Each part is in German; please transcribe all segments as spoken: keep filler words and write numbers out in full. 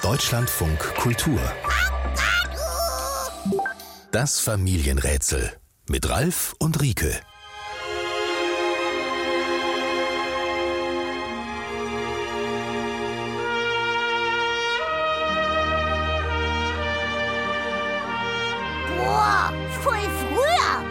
Deutschlandfunk Kultur. Das Familienrätsel mit Ralf und Rike. Boah, voll früher.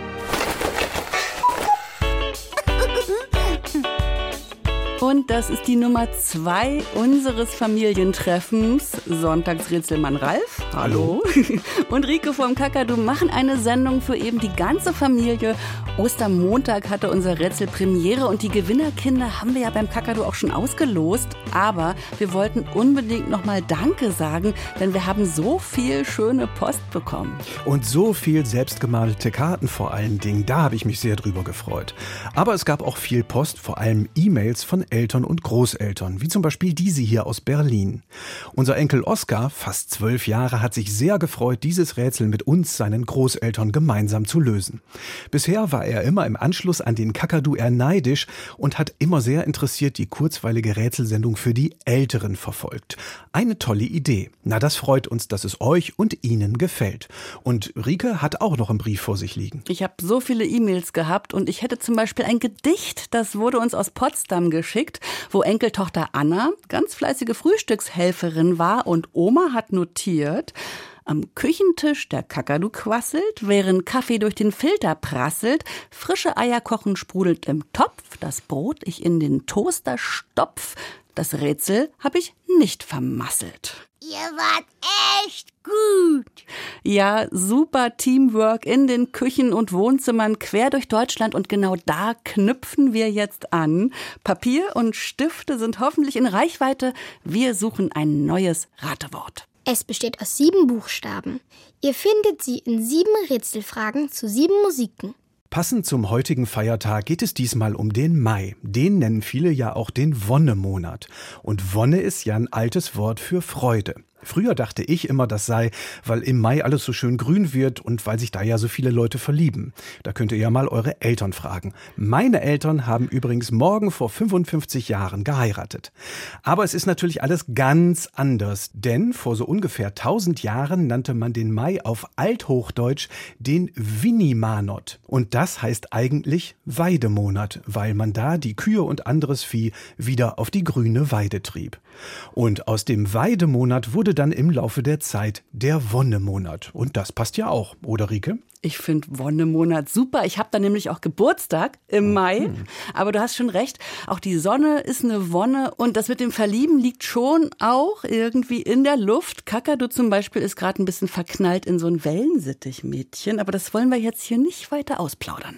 Und das ist die Nummer zwei unseres Familientreffens. Sonntagsrätselmann Ralf. Hallo. Und Rike vom Kakadu machen eine Sendung für eben die ganze Familie. Ostermontag hatte unser Rätsel Premiere und die Gewinnerkinder haben wir ja beim Kakadu auch schon ausgelost. Aber wir wollten unbedingt nochmal Danke sagen, denn wir haben so viel schöne Post bekommen. Und so viel selbstgemalte Karten vor allen Dingen, da habe ich mich sehr drüber gefreut. Aber es gab auch viel Post, vor allem E-Mails von Eltern und Großeltern, wie zum Beispiel diese hier aus Berlin. Unser Enkel Oskar, fast zwölf Jahre, hat sich sehr gefreut, dieses Rätsel mit uns, seinen Großeltern, gemeinsam zu lösen. Bisher war er immer im Anschluss an den Kakadu eher neidisch und hat immer sehr interessiert die kurzweilige Rätselsendung für die Älteren verfolgt. Eine tolle Idee. Na, das freut uns, dass es euch und Ihnen gefällt. Und Rike hat auch noch einen Brief vor sich liegen. Ich habe so viele E-Mails gehabt und ich hätte zum Beispiel ein Gedicht, das wurde uns aus Potsdam geschickt, wo Enkeltochter Anna ganz fleißige Frühstückshelferin war und Oma hat notiert: Am Küchentisch der Kakadu quasselt, während Kaffee durch den Filter prasselt, frische Eier kochen sprudelt im Topf, das Brot ich in den Toaster stopf, das Rätsel hab ich nicht vermasselt. Ihr wart echt gut. Ja, super Teamwork in den Küchen und Wohnzimmern quer durch Deutschland und genau da knüpfen wir jetzt an. Papier und Stifte sind hoffentlich in Reichweite. Wir suchen ein neues Ratewort. Es besteht aus sieben Buchstaben. Ihr findet sie in sieben Rätselfragen zu sieben Musiken. Passend zum heutigen Feiertag geht es diesmal um den Mai. Den nennen viele ja auch den Wonnemonat. Und Wonne ist ja ein altes Wort für Freude. Früher dachte ich immer, das sei, weil im Mai alles so schön grün wird und weil sich da ja so viele Leute verlieben. Da könnt ihr ja mal eure Eltern fragen. Meine Eltern haben übrigens morgen vor fünfundfünfzig Jahren geheiratet. Aber es ist natürlich alles ganz anders, denn vor so ungefähr tausend Jahren nannte man den Mai auf Althochdeutsch den Winnimanot. Und das heißt eigentlich Weidemonat, weil man da die Kühe und anderes Vieh wieder auf die grüne Weide trieb. Und aus dem Weidemonat wurde dann im Laufe der Zeit der Wonnemonat. Und das passt ja auch, oder Rike? Ich finde Wonnemonat super. Ich habe da nämlich auch Geburtstag im Mai. Mhm. Aber du hast schon recht, auch die Sonne ist eine Wonne. Und das mit dem Verlieben liegt schon auch irgendwie in der Luft. Kakadu zum Beispiel ist gerade ein bisschen verknallt in so ein Wellensittich-Mädchen. Aber das wollen wir jetzt hier nicht weiter ausplaudern.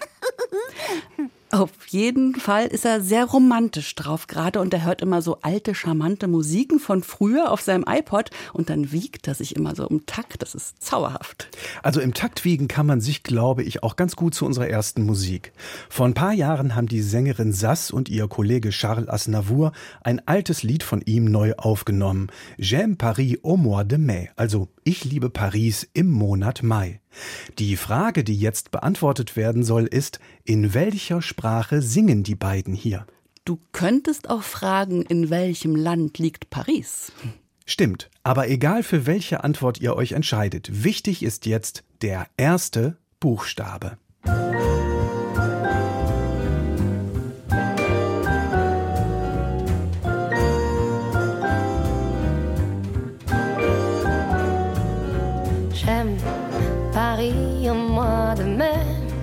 Auf jeden Fall ist er sehr romantisch drauf gerade und er hört immer so alte, charmante Musiken von früher auf seinem iPod und dann wiegt er sich immer so im Takt. Das ist zauberhaft. Also im Takt wiegen kann man sich, glaube ich, auch ganz gut zu unserer ersten Musik. Vor ein paar Jahren haben die Sängerin Sass und ihr Kollege Charles Aznavour ein altes Lied von ihm neu aufgenommen. J'aime Paris au mois de mai, also ich liebe Paris im Monat Mai. Die Frage, die jetzt beantwortet werden soll, ist, in welcher Sprache singen die beiden hier? Du könntest auch fragen, in welchem Land liegt Paris? Stimmt, aber egal für welche Antwort ihr euch entscheidet, wichtig ist jetzt der erste Buchstabe. J'aime Paris au mois de mai,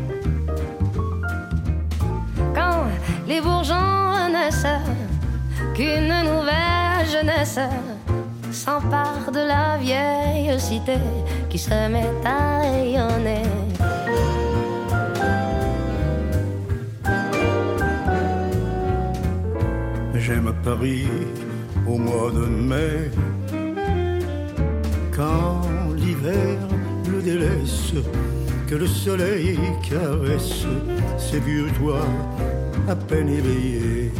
quand les bourgeons naissent, qu'une nouvelle jeunesse s'empare de la vieille cité qui se met à rayonner. J'aime Paris au mois de mai, quand l'hiver le délaisse, que le soleil caresse ses vieux toits à peine éveillés.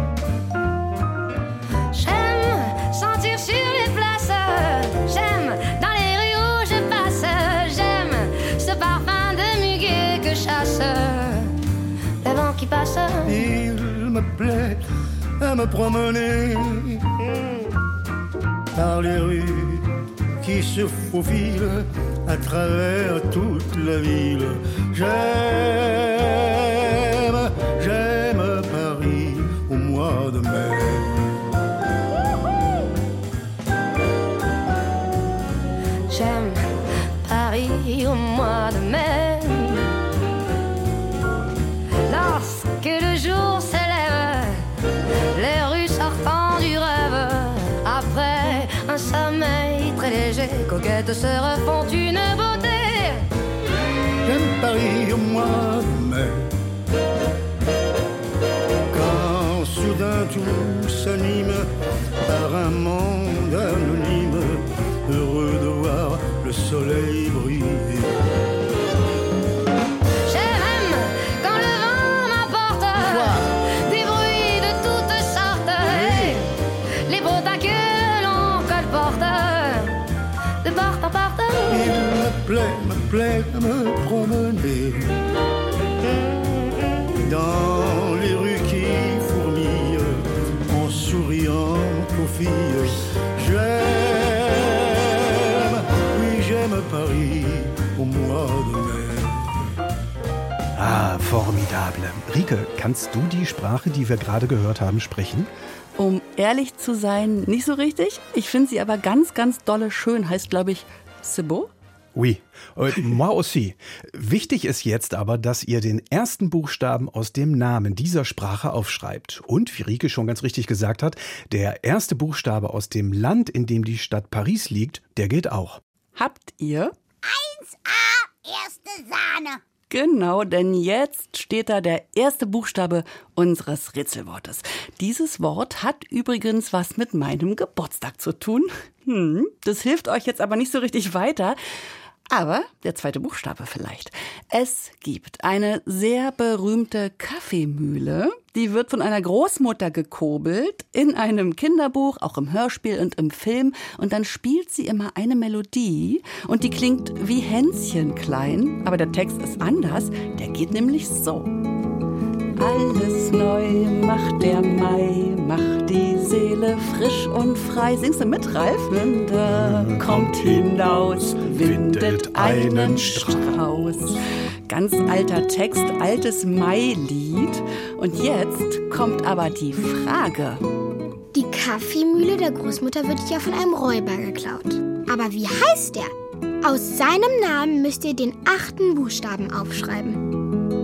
J'aime sentir sur les places, j'aime dans les rues où je passe, j'aime ce parfum de muguet que chasse le vent qui passe. Il me plaît à me promener par les rues qui se faufilent à travers toute la ville. J'aime, j'aime Paris au mois de mai. J'aime Paris au mois de mai. Lorsque le jour s'élève, les rues sortant du rêve, après un sommeil très léger, coquettes se refont une beauté. J'aime Paris au mois de mai, quand soudain tout s'anime par un monde anonyme, heureux de voir le soleil briller. J'aime quand le vent m'apporte des bruits de toutes sortes, et les bottins que l'on colporte de porte en porte. Il me plaît, me plaît de me promener dans les rues qui fourmillent en souriant aux filles. J'aime, oui j'aime Paris au mois de mai. Ah, formidable. Rike, kannst du die Sprache, die wir gerade gehört haben, sprechen? Um ehrlich zu sein, nicht so richtig. Ich finde sie aber ganz, ganz dolle schön. Heißt, glaube ich, c'est beau? Oui, äh, moi aussi. Wichtig ist jetzt aber, dass ihr den ersten Buchstaben aus dem Namen dieser Sprache aufschreibt. Und, wie Rike schon ganz richtig gesagt hat, der erste Buchstabe aus dem Land, in dem die Stadt Paris liegt, der geht auch. Habt ihr? eins a, erste Sahne. Genau, denn jetzt steht da der erste Buchstabe unseres Rätselwortes. Dieses Wort hat übrigens was mit meinem Geburtstag zu tun. Hm, das hilft euch jetzt aber nicht so richtig weiter. Aber der zweite Buchstabe vielleicht. Es gibt eine sehr berühmte Kaffeemühle. Die wird von einer Großmutter gekurbelt in einem Kinderbuch, auch im Hörspiel und im Film. Und dann spielt sie immer eine Melodie und die klingt wie Hänschen klein. Aber der Text ist anders. Der geht nämlich so. Alles neu macht der Mai, macht die Seele frisch und frei. Singst du mit, Ralf? Winter kommt hinaus, windet einen Strauß. Ganz alter Text, altes Mai-Lied. Und jetzt kommt aber die Frage. Die Kaffeemühle der Großmutter wird ja von einem Räuber geklaut. Aber wie heißt der? Aus seinem Namen müsst ihr den achten Buchstaben aufschreiben.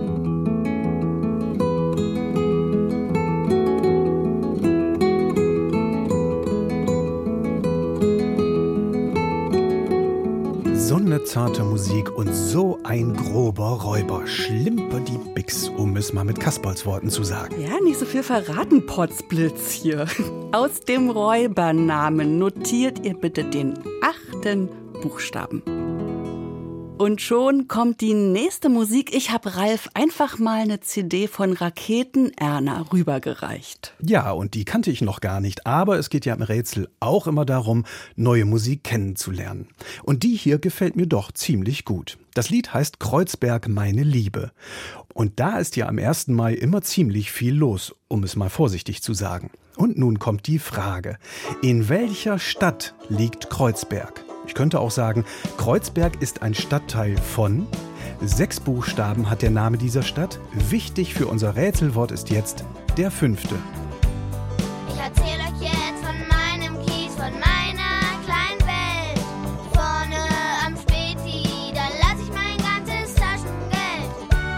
So eine zarte Musik und so ein grober Räuber. Schlimper die Bix, um es mal mit Kasperls Worten zu sagen. Ja, nicht so viel verraten, Potzblitz hier. Aus dem Räubernamen notiert ihr bitte den achten Buchstaben. Und schon kommt die nächste Musik. Ich habe Ralf einfach mal eine C D von Raketen Erna rübergereicht. Ja, und die kannte ich noch gar nicht. Aber es geht ja im Rätsel auch immer darum, neue Musik kennenzulernen. Und die hier gefällt mir doch ziemlich gut. Das Lied heißt Kreuzberg, meine Liebe. Und da ist ja am ersten Mai immer ziemlich viel los, um es mal vorsichtig zu sagen. Und nun kommt die Frage. In welcher Stadt liegt Kreuzberg? Ich könnte auch sagen, Kreuzberg ist ein Stadtteil von. Sechs Buchstaben hat der Name dieser Stadt. Wichtig für unser Rätselwort ist jetzt der fünfte. Ich erzähle euch jetzt von meinem Kies, von meiner kleinen Welt. Vorne am Späti, da lass ich mein ganzes Taschengeld.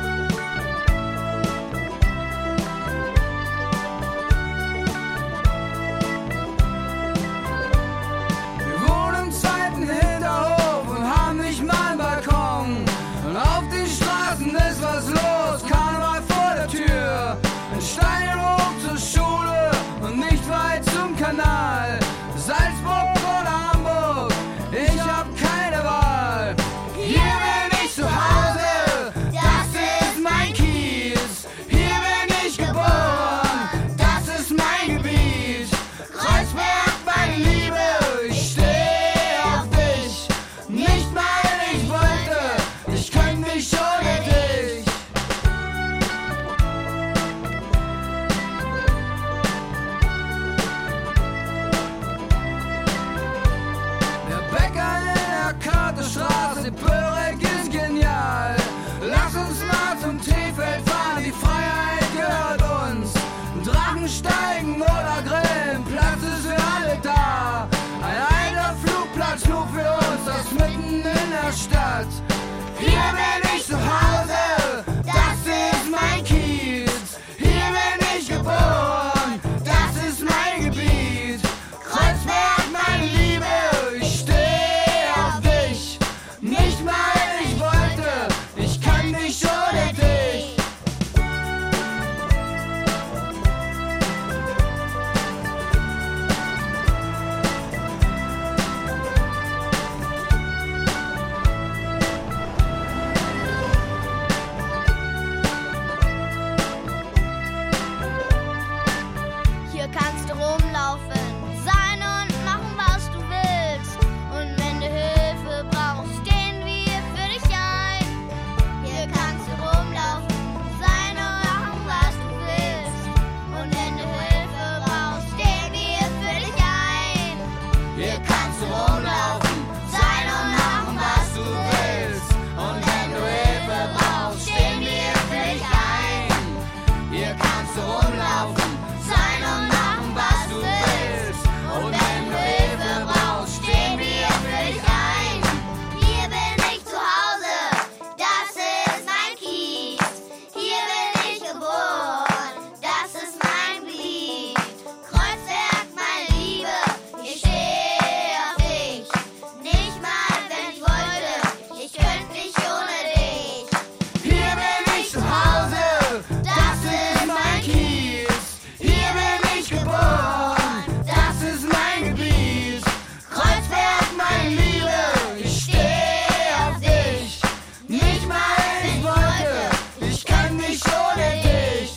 Wir wohnen im zweiten Hinterhof und haben nicht mal einen Balkon. Und auf den Straßen ist was los, Karneval vor der Tür. Ein Stein hoch zur Schule. Hier bin ich zu Hause, das ist mein Kiez. Hier bin ich geboren, das ist mein Gebiet. Kreuzberg, meine Liebe, ich stehe auf dich. Nicht mal ich wollte, ich kann nicht ohne dich. Hier kannst du rumlaufen, sein und machen, was du willst. Und wenn du Hilfe brauchst, stehen wir für dich ein. Hier kannst du rumlaufen, sein und machen, was du willst. Und wenn du Hilfe brauchst, stehen wir für dich ein. Hier kannst du rumlaufen, sein und machen, was du willst. Und wenn du Hilfe brauchst, stehen wir für dich ein. Hier kannst du rumlaufen, sein und machen, was du willst. Und wenn du Hilfe brauchst, stehen wir für dich ein. Hier bin ich zu Hause, das ist mein Kiez. Hier bin ich geboren, das ist mein Glied. Kreuzberg, meine Liebe, ich stehe auf dich. Nicht mal, wenn ich wollte, ich könnte nicht ohne dich. Hier bin ich zu Hause, das ist mein Kiez. Hier bin ich geboren, das ist mein Gebiet. Kreuzberg, meine Liebe, ich stehe auf dich. Nicht mal ich wollte, ich kann nicht ohne dich.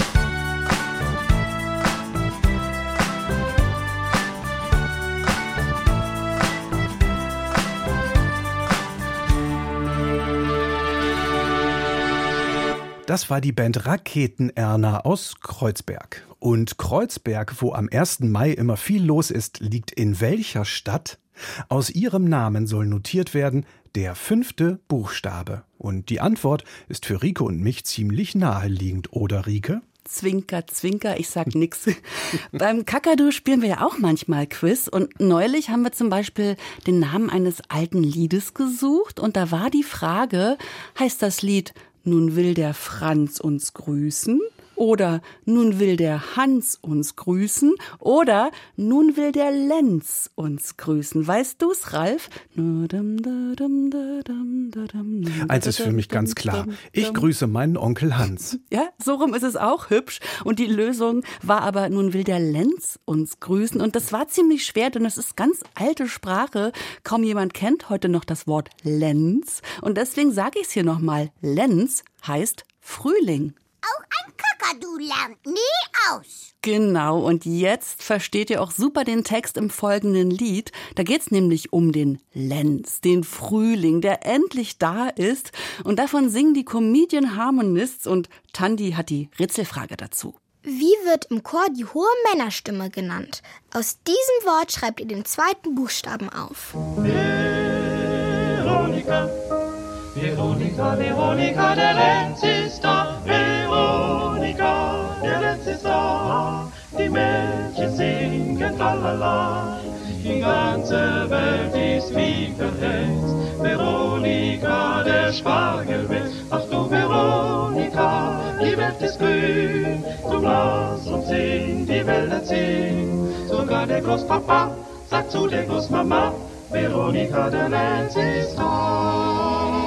Das war die Band Raketen-Erna aus Kreuzberg. Und Kreuzberg, wo am ersten Mai immer viel los ist, liegt in welcher Stadt? Aus ihrem Namen soll notiert werden der fünfte Buchstabe. Und die Antwort ist für Rike und mich ziemlich naheliegend, oder Rike? Zwinker, zwinker, ich sag nix. Beim Kakadu spielen wir ja auch manchmal Quiz und neulich haben wir zum Beispiel den Namen eines alten Liedes gesucht und da war die Frage, heißt das Lied "Nun will der Franz uns grüßen" oder "Nun will der Hans uns grüßen" oder "Nun will der Lenz uns grüßen"? Weißt du's, Ralf? Eins ist für mich ganz klar. Ich grüße meinen Onkel Hans. Ja, so rum ist es auch hübsch. Und die Lösung war aber, nun will der Lenz uns grüßen. Und das war ziemlich schwer, denn es ist ganz alte Sprache. Kaum jemand kennt heute noch das Wort Lenz. Und deswegen sage ich es hier nochmal. Lenz heißt Frühling. Auch ein Kakadu lernt nie aus. Genau, und jetzt versteht ihr auch super den Text im folgenden Lied. Da geht's nämlich um den Lenz, den Frühling, der endlich da ist. Und davon singen die Comedian Harmonists und Tandi hat die Rätselfrage dazu. Wie wird im Chor die hohe Männerstimme genannt? Aus diesem Wort schreibt ihr den zweiten Buchstaben auf. Veronika, Veronika, Veronika, der Lenz ist da. Veronika, der Lenz ist da. Die Mädchen singen tralala. Die ganze Welt ist wie verhext. Veronika, der Spargel wächst. Ach du Veronika, die Welt ist grün. Du blass und sing, die Wälder ziehen. Sogar der Großpapa sagt zu der Großmama, Veronika, der Lenz ist da.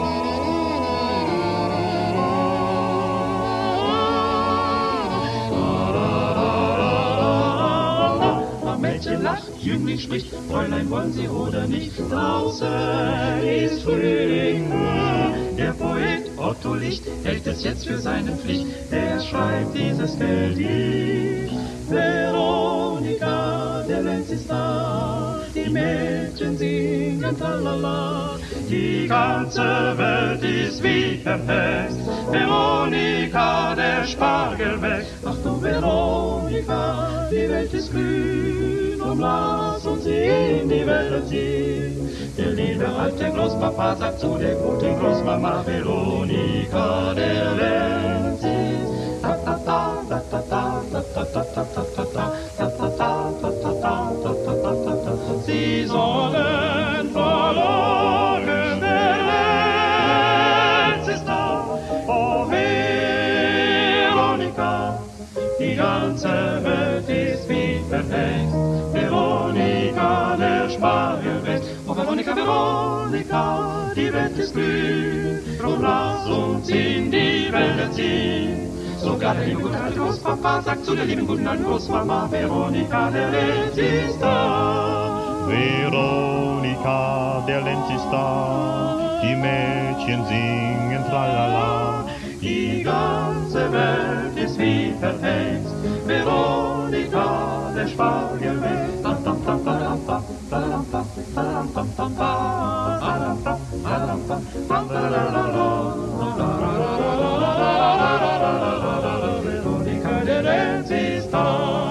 Mädchen lacht, Jüngling spricht, Fräulein, wollen Sie oder nicht? Draußen ist Frühling. Der Poet Otto Licht hält es jetzt für seine Pflicht. Er schreibt dieses Gedicht. Veronika, der Lenz ist da. Die Mädchen singen tralala. Die ganze Welt ist wie verhext. Veronika, der Spargel wächst. Ach du Veronika, die Welt ist grün. Drum lass uns sie in die Wälder ziehen. Der liebe alte Großpapa sagt zu der guten Großmama, Veronika, der Lenz ist ta ta ta ta ta ta ta ta ta ta ta ta ta ta ta ta ta ta. Sie sollen verloren werden. ist grün. Drum lass uns in die Wälder ziehen. Sogar der liebe gute alte Großpapa sagt zu der lieben guten alten Großmama, Veronika, der Lenz ist da. Veronika, der Lenz ist da. Die Mädchen singen tralala. Die ganze Welt ist wie verhext. Veronika, der Spargel wächst. Tam, tam, tam, tam, tam, tam, tam, tam, tam, tam, Veronika, der Lenz ist da.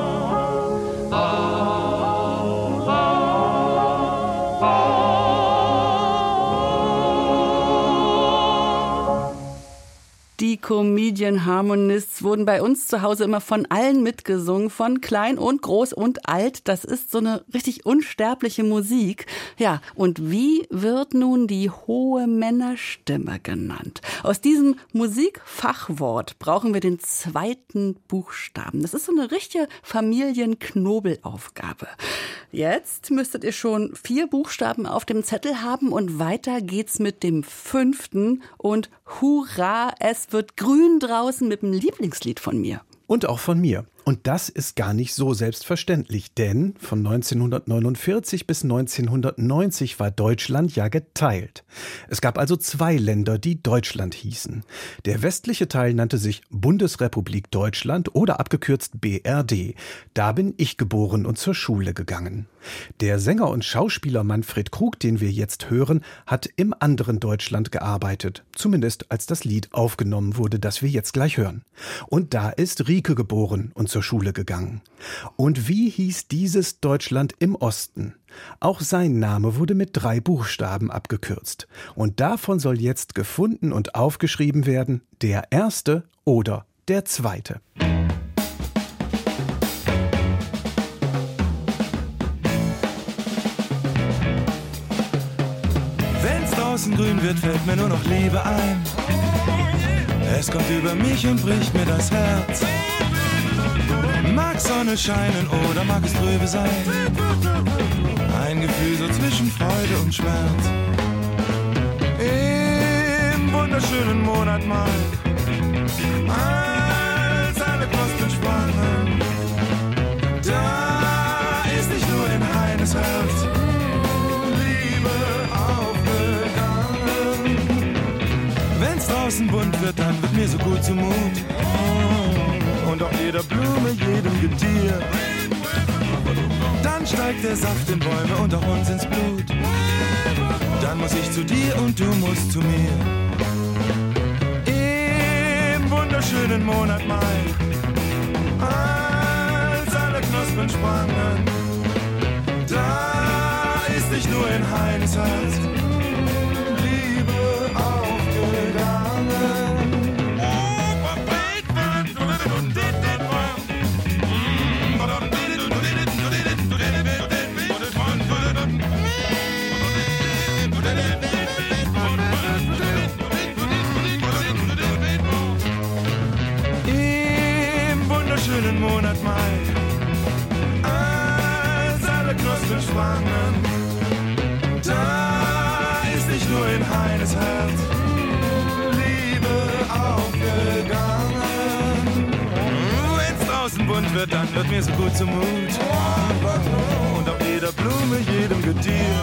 Die Comedian Harmonists wurden bei uns zu Hause immer von allen mitgesungen, von klein und groß und alt. Das ist so eine richtig unsterbliche Musik. Ja, und wie wird nun die hohe Männerstimme genannt? Aus diesem Musikfachwort brauchen wir den zweiten Buchstaben. Das ist so eine richtige Familienknobelaufgabe. Jetzt müsstet ihr schon vier Buchstaben auf dem Zettel haben und weiter geht's mit dem fünften. Und hurra, es wird grün draußen mit dem Lieblingslied von mir. Und auch von mir. Und das ist gar nicht so selbstverständlich, denn von neunzehnhundertneunundvierzig bis neunzehnhundertneunzig war Deutschland ja geteilt. Es gab also zwei Länder, die Deutschland hießen. Der westliche Teil nannte sich Bundesrepublik Deutschland oder abgekürzt B R D. Da bin ich geboren und zur Schule gegangen. Der Sänger und Schauspieler Manfred Krug, den wir jetzt hören, hat im anderen Deutschland gearbeitet. Zumindest als das Lied aufgenommen wurde, das wir jetzt gleich hören. Und da ist Rieke geboren und zur Schule gegangen. Und wie hieß dieses Deutschland im Osten? Auch sein Name wurde mit drei Buchstaben abgekürzt. Und davon soll jetzt gefunden und aufgeschrieben werden, der erste oder der zweite. Wenn's draußen grün wird, fällt mir nur noch Liebe ein. Es kommt über mich und bricht mir das Herz. Mag Sonne scheinen oder mag es trübe sein? Ein Gefühl so zwischen Freude und Schmerz. Im wunderschönen Monat Mai, als alle Knospen sprangen, da ist nicht nur in Heines Herz Liebe aufgegangen. Wenn's draußen bunt wird, dann wird mir so gut zumut. Und auch jeder Blume, jedem Getier. Dann steigt der Saft in Bäume und auch uns ins Blut. Dann muss ich zu dir und du musst zu mir. Im wunderschönen Monat Mai, als alle Knospen sprangen, da ist nicht nur in Heines Herz Liebe aufgegangen. Schönen Monat Mai, als alle Knospen sprangen, da ist nicht nur in Heines Herz Liebe aufgegangen. Wenn's draußen bunt wird, dann wird mir so gut zumut. Und auf jeder Blume, jedem Getier.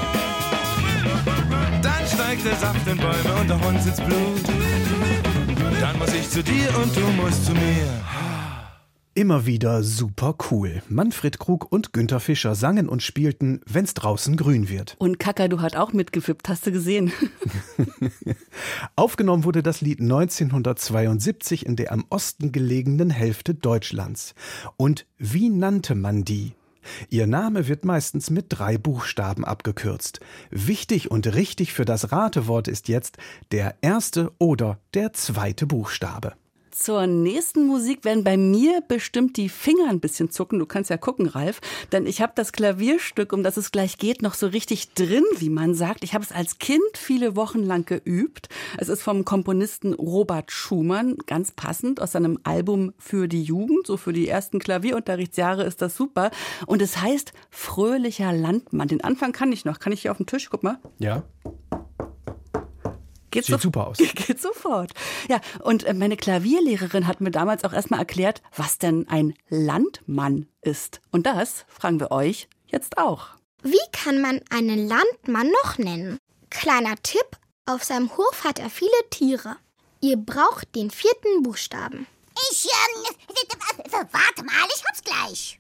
Dann steigt der Saft in Bäume und auch uns ins Blut. Dann muss ich zu dir und du musst zu mir. Immer wieder super cool. Manfred Krug und Günther Fischer sangen und spielten Wenn's draußen grün wird. Und Kakadu hat auch mitgewippt, hast du gesehen? Aufgenommen wurde das Lied neunzehnhundertzweiundsiebzig in der am Osten gelegenen Hälfte Deutschlands. Und wie nannte man die? Ihr Name wird meistens mit drei Buchstaben abgekürzt. Wichtig und richtig für das Ratewort ist jetzt der erste oder der zweite Buchstabe. Zur nächsten Musik werden bei mir bestimmt die Finger ein bisschen zucken. Du kannst ja gucken, Ralf. Denn ich habe das Klavierstück, um das es gleich geht, noch so richtig drin, wie man sagt. Ich habe es als Kind viele Wochen lang geübt. Es ist vom Komponisten Robert Schumann, ganz passend, aus seinem Album Für die Jugend. So für die ersten Klavierunterrichtsjahre ist das super. Und es heißt Fröhlicher Landmann. Den Anfang kann ich noch. Kann ich hier auf dem Tisch? Guck mal. Ja. Geht Sieht so, super aus. Geht sofort. Ja, und äh, meine Klavierlehrerin hat mir damals auch erstmal erklärt, was denn ein Landmann ist. Und das fragen wir euch jetzt auch. Wie kann man einen Landmann noch nennen? Kleiner Tipp, auf seinem Hof hat er viele Tiere. Ihr braucht den vierten Buchstaben. Ich, ähm, warte mal, ich hab's gleich.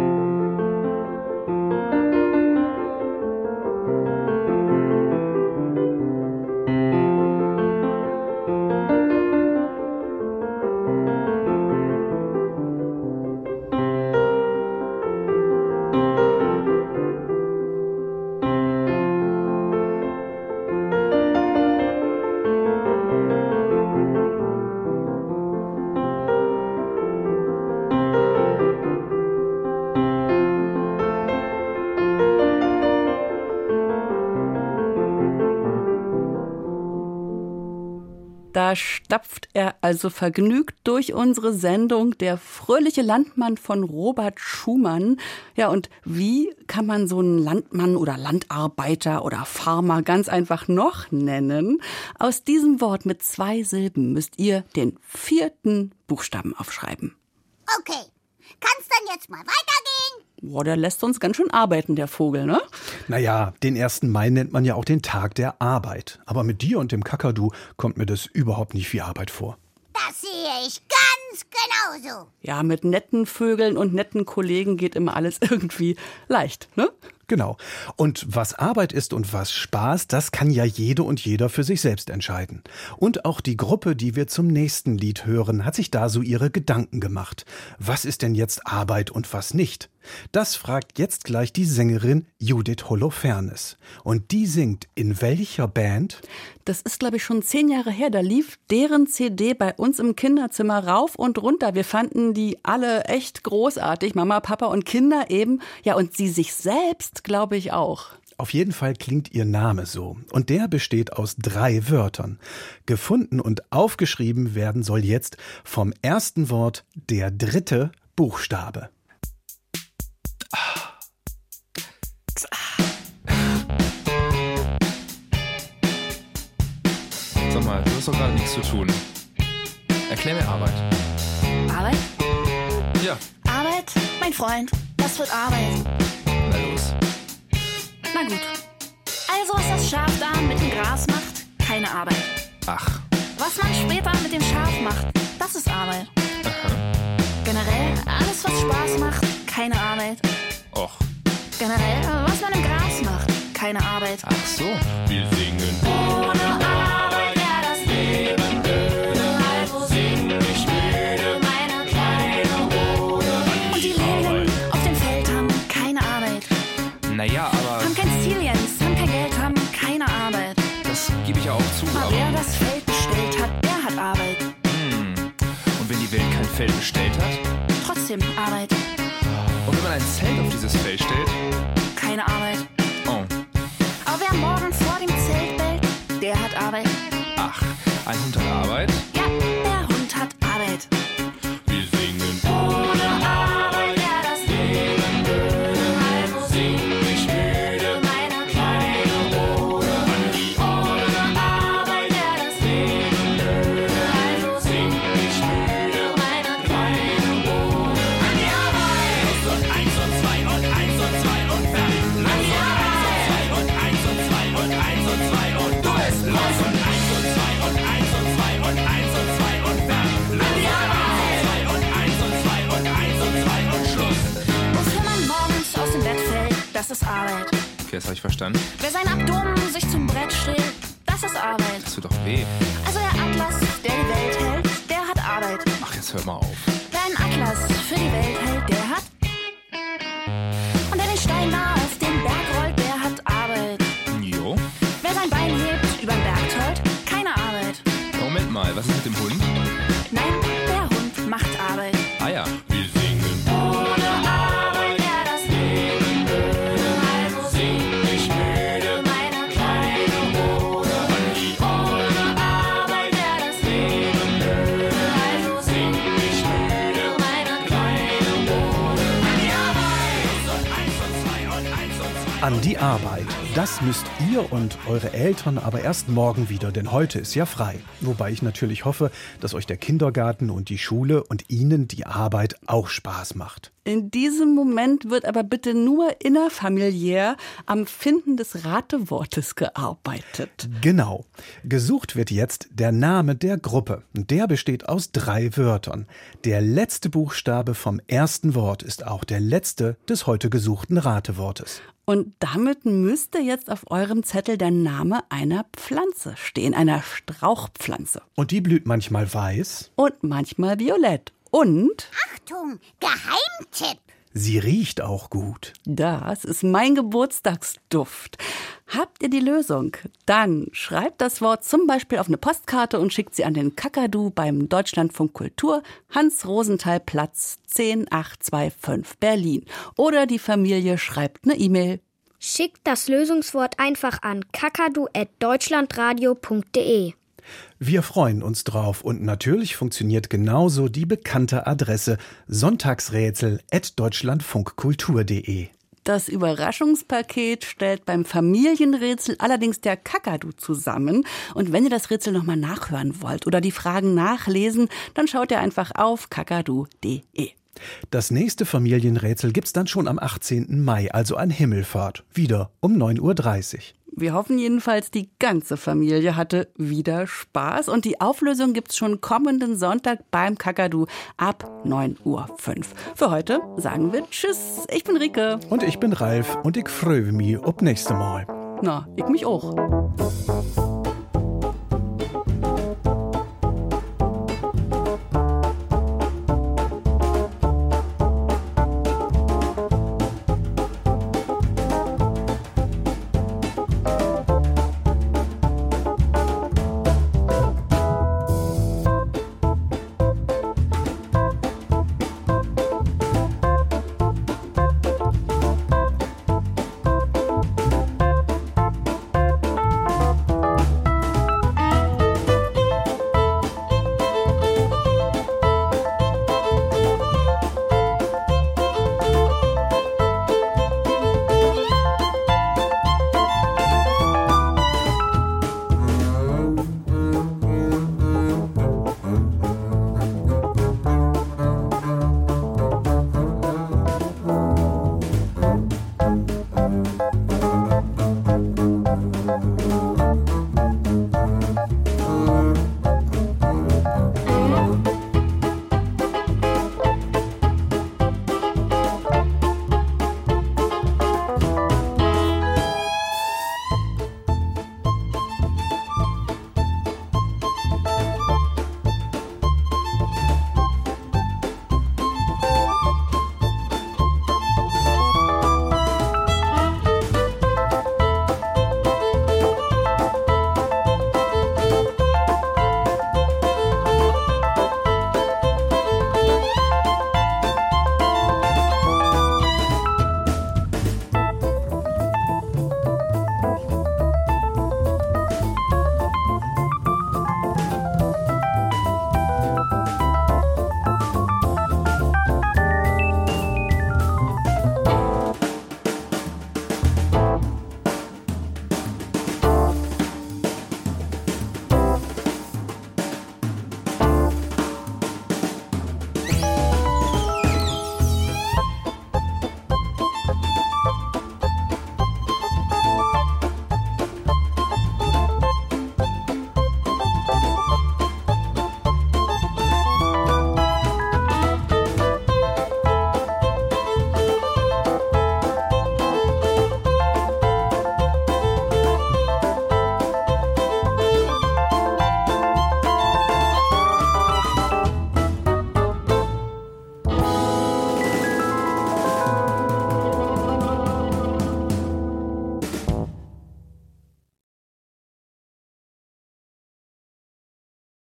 Da stapft er also vergnügt durch unsere Sendung, der fröhliche Landmann von Robert Schumann. Ja, und wie kann man so einen Landmann oder Landarbeiter oder Farmer ganz einfach noch nennen? Aus diesem Wort mit zwei Silben müsst ihr den vierten Buchstaben aufschreiben. Okay, kann's dann jetzt mal weitergehen? Boah, der lässt uns ganz schön arbeiten, der Vogel, ne? Naja, den ersten Mai nennt man ja auch den Tag der Arbeit. Aber mit dir und dem Kakadu kommt mir das überhaupt nicht wie Arbeit vor. Das sehe ich ganz genauso. Ja, mit netten Vögeln und netten Kollegen geht immer alles irgendwie leicht, ne? Genau. Und was Arbeit ist und was Spaß, das kann ja jede und jeder für sich selbst entscheiden. Und auch die Gruppe, die wir zum nächsten Lied hören, hat sich da so ihre Gedanken gemacht. Was ist denn jetzt Arbeit und was nicht? Das fragt jetzt gleich die Sängerin Judith Holofernes. Und die singt in welcher Band? Das ist, glaube ich, schon zehn Jahre her. Da lief deren C D bei uns im Kinderzimmer rauf und runter. Wir fanden die alle echt großartig. Mama, Papa und Kinder eben. Ja, und sie sich selbst, glaube ich, auch. Auf jeden Fall klingt ihr Name so. Und der besteht aus drei Wörtern. Gefunden und aufgeschrieben werden soll jetzt vom ersten Wort der dritte Buchstabe. Sag mal, du hast doch gerade nichts zu tun. Erklär mir Arbeit. Arbeit? Ja. Arbeit? Mein Freund, was wird Arbeit? Na los. Na gut. Also, was das Schaf da mit dem Gras macht, keine Arbeit. Ach. Was man später mit dem Schaf macht, das ist Arbeit. Aha. Generell, alles, was Spaß macht, keine Arbeit. Och. Generell, was man im Gras macht, keine Arbeit. Ach so. Wir singen. Ohne Arbeit wär das Leben blöde. Also sing ich müde, meine kleine Ode. Und die Leben auf dem Feld haben keine Arbeit. Naja, aber... Haben kein Ziel, Jens, haben kein Geld, haben keine Arbeit. Das gebe ich ja auch zu, aber... aber... wer das Feld bestellt hat, der hat Arbeit. Hm. Und wenn die Welt kein Feld bestellt hat? Trotzdem Arbeit. Und wenn man ein Zelt auf dieses Feld stellt? Keine Arbeit. Oh. Aber wer morgens vor dem Zelt bellt, der hat Arbeit. Ach, ein Hund hat Arbeit? Ja, der Hund hat Arbeit. Wir singen. Ohne Arbeit wär das Leben blöde. Also sing ich müde, meine kleine Ode. Ohne Arbeit wär das Leben blöde. Also sing ich müde, meine kleine Ode. An die Arbeit! Und eins und zwei und eins und zwei und fertig. An die Arbeit! Und eins und zwei und eins und zwei und du bist los. Und eins und zwei und eins und zwei und eins und zwei und fertig. An die Arbeit! Und eins und zwei und eins und zwei und Schluss. Wofür man morgens aus dem Bett fällt, das ist Arbeit. Okay, das habe ich verstanden. Wer sein Abdomen sich zum Brett stellt, das ist Arbeit. Das tut doch weh. Also der Atlas, der die Welt hält, der hat Arbeit. Ach, jetzt hör mal auf. Wer einen Atlas für die Welt hält, der hat... Und der den Stein da auf den Berg rollt, der hat Arbeit. Jo. Wer sein Bein hebt, übern Berg tollt, keine Arbeit. Moment mal, was ist mit dem Hund? Nein, der Hund macht Arbeit. Ah ja. Wir singen. Ohne Arbeit wär das Leben blöde. Also sing ich müde, meine kleine Ode. Ohne Arbeit wär das Leben blöde. Also sing ich müde, meine kleine Ode. An die Arbeit! Und eins und zwei und eins und zwei. An die Arbeit. Das müsst ihr und eure Eltern aber erst morgen wieder, denn heute ist ja frei. Wobei ich natürlich hoffe, dass euch der Kindergarten und die Schule und Ihnen die Arbeit auch Spaß macht. In diesem Moment wird aber bitte nur innerfamiliär am Finden des Ratewortes gearbeitet. Genau. Gesucht wird jetzt der Name der Gruppe. Der besteht aus drei Wörtern. Der letzte Buchstabe vom ersten Wort ist auch der letzte des heute gesuchten Ratewortes. Und damit müsste jetzt auf eurem Zettel der Name einer Pflanze stehen, einer Strauchpflanze. Und die blüht manchmal weiß. Und manchmal violett. Und... Achtung, Geheimtipp. Sie riecht auch gut. Das ist mein Geburtstagsduft. Habt ihr die Lösung? Dann schreibt das Wort zum Beispiel auf eine Postkarte und schickt sie an den Kakadu beim Deutschlandfunk Kultur, Hans-Rosenthal-Platz zehn acht zwei fünf Berlin. Oder die Familie schreibt eine E-Mail. Schickt das Lösungswort einfach an kakadu at deutschlandradio punkt de. Wir freuen uns drauf und natürlich funktioniert genauso die bekannte Adresse sonntagsrätsel at deutschlandfunkkultur punkt de. Das Überraschungspaket stellt beim Familienrätsel allerdings der Kakadu zusammen. Und wenn ihr das Rätsel nochmal nachhören wollt oder die Fragen nachlesen, dann schaut ihr einfach auf kakadu punkt de. Das nächste Familienrätsel gibt's dann schon am achtzehnten Mai, also an Himmelfahrt, wieder um neun Uhr dreißig. Wir hoffen jedenfalls, die ganze Familie hatte wieder Spaß. Und die Auflösung gibt's schon kommenden Sonntag beim Kakadu ab neun Uhr fünf. Für heute sagen wir Tschüss. Ich bin Rike. Und ich bin Ralf und ich freue mich auf nächste Mal. Na, ich mich auch.